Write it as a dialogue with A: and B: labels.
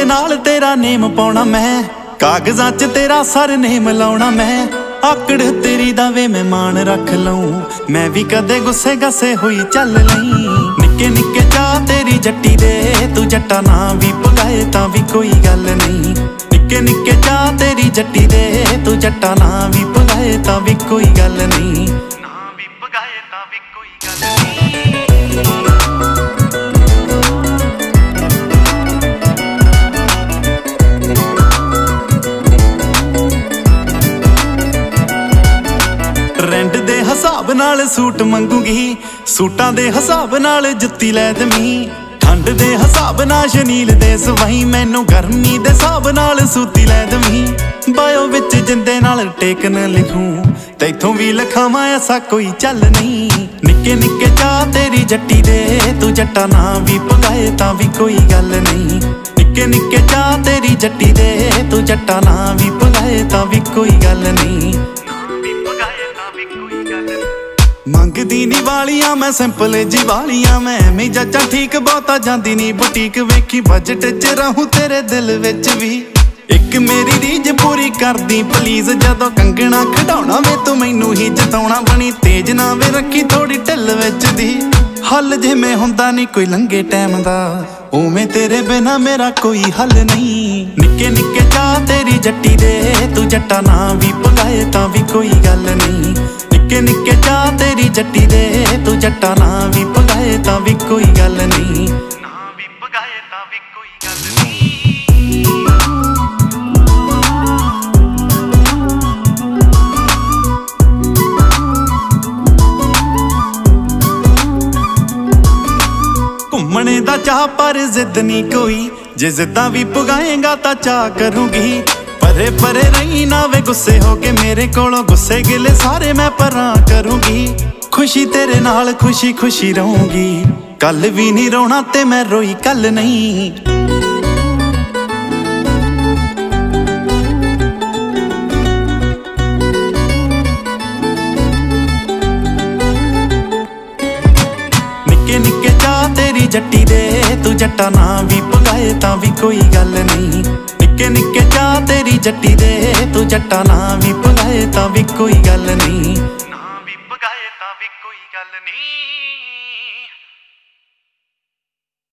A: नाल तेरा नेम पाउणा मैं, कागजां च तेरा सरनेम लाउणा मैं। आकड़ तेरी दा वे मैं मान रख लऊं, मैं भी कदे गुस्से गस्से होई चल लई। निक्के निक्के चाह तेरी जट्टी दे, तू जट्टा ना भी पगाए तां भी कोई गल नहीं। निक्के निक्के चाह तेरी जट्टी दे, तू जट्टा ना भी पगाए तां भी कोई गल नहीं। ना भी पगाए तां भी कोई गल नहीं। ट्रेंड दे हिसाब नाल सूट मंगूगी, सूटां दे हिसाब नाल जुत्ती लै दमी। ठंड दे हिसाब नाल शनील दे सवाई, मैनू गर्मी दे हिसाब नाल सूती लै दमी। बायो विच जिंदे नाल टेकन लिखूं, तैथों भी लिखावां ऐसा कोई चल नहीं। निक्के निक्के चाह तेरी जट्टी दे, तू जट्टा ना भी पगाए तां भी कोई गल नहीं। निक्के निक्के चाह तेरी जट्टी दे, तू जट्टा ना भी पगाए तां भी कोई गल नहीं। मंगदी नी वालियां मैं सिंपल जी वालियां, मैं मी जच्चा ठीक बहुता जांदी नी बुटीक। वेखी बजट च रहूं तेरे दिल विच भी, एक मेरी रीज पूरी कर दी प्लीज। जदों कंगना खड़ाउणा वे तू मैनू ही जताउणा, बनी तेज ना वे रखी थोड़ी ढिल विच दी। हल जिवें हुंदा नी कोई लंघे टैम दा, उवें तेरे बिना मेरा कोई हल नहीं। निक्के निक्के चाह तेरी जट्टी दे, तू जट्टा ना भी पगाए तां भी कोई गल नहीं। निक्के निक्के चाह तेरी जट्टी दे, तू जट्टा ना भी पगाए तां भी कोई गल नहीं। ना भी पगाए तां भी कोई गल नहीं। घुम्मणे दा चाह पर जिद नहीं कोई, जे जिद्दां भी पुगाएगा तां चाह करूंगी। परे परे रही ना वे गुस्से हो के मेरे कोलों, गुस्से गिले सारे मैं परां करूंगी। खुशी तेरे नाल खुशी खुशी रहूंगी, कल भी नहीं रोना ते मैं रोई कल नहीं। निक्के निक्के चाह तेरी जट्टी दे, तू जट्टा ना भी पगाए तां भी कोई गल नहीं। निक्के निक्के चाह तेरी जट्टी दे, तू जट्टा ना भी पगाए तां भी कोई गल नहीं। ना भी पगाए तां भी कोई गल नहीं।